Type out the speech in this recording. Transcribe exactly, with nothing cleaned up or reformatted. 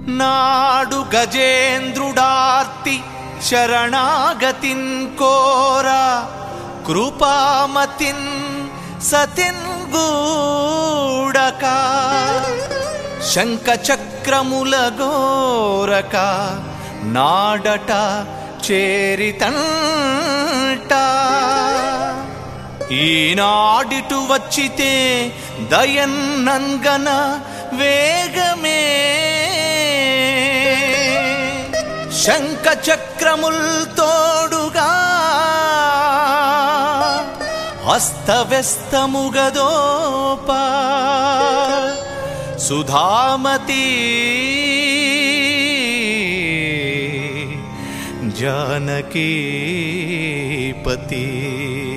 నాడు గజేంద్రుడార్తి శరణాగతిన్ కోరా కృపామతిన్ సతిన్ గూడక శంఖ చక్రముల గోరక నాడట చేరితంట ఈనాడిటు వచ్చితే దయన్నన్గన వేగమే శంఖ చక్రముల్ తోడుగా అస్తవ్యస్తముగదోపా సుధామతి జానకీపతి।